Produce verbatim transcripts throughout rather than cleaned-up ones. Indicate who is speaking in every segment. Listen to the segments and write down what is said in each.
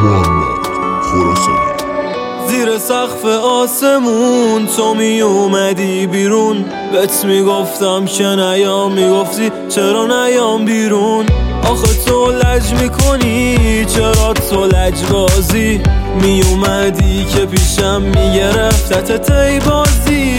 Speaker 1: محمد خراسانی.
Speaker 2: زیر سقف آسمون تو می اومدی بیرون، بهت میگفتم که نیام، میگفتی چرا نیام بیرون. آخه تو لج میکنی، چرا تو لج بازی؟ می اومدی که پیشم میگرفتت ای بازی.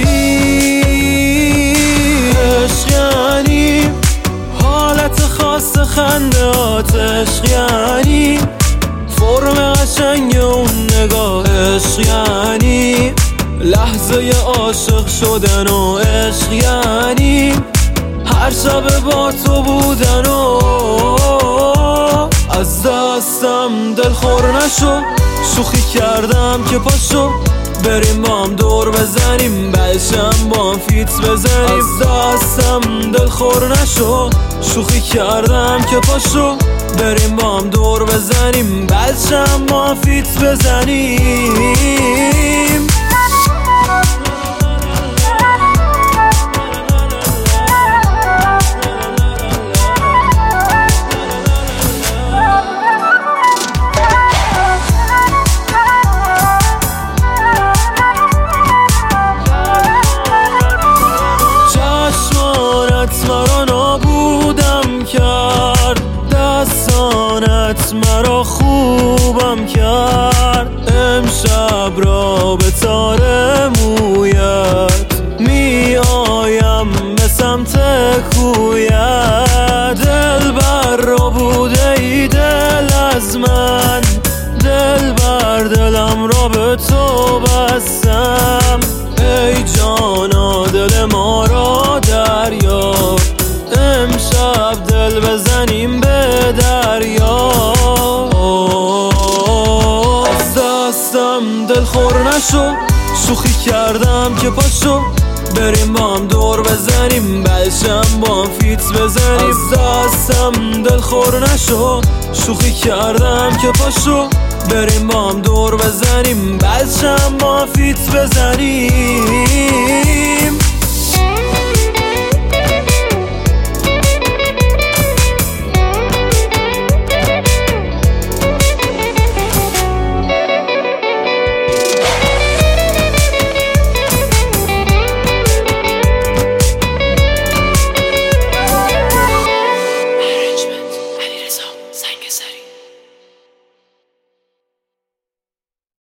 Speaker 2: عشق یعنی حالت خاص خندهات، عشق یعنی فرم قشنگ اون نگاه، عشق یعنی لحظه عاشق شدن و عشق یعنی هر شب با تو بودن و از دستم دل خور نشو. شوخی کردم که پاشو بریم با هم دور بزنیم، بلشم با هم فیت بزنیم. از دستم دل خور نشو. شوخی کردم که پاشو بریم با هم دور بزنیم، بلشم با هم فیت بزنیم. مرا نابودم کرد، دستانت مرا خوبم کرد. امشب را به تار مویت می آیم به سمت کویت. دل بر را بوده ای دل از من، دل بر دلم را به تو بستم. ای جانا دل ما را دریاب، امشب دل بزنیم به دریا. از دستم دل خور نشو. شوخی کردم که پاشو بریم با هم دور بزنیم، بلشم با هم فیت بزنیم. از دستم دل خور نشو. شوخی کردم که پاشو بریم با هم دور بزنیم، بلشم با هم فیت بزنیم.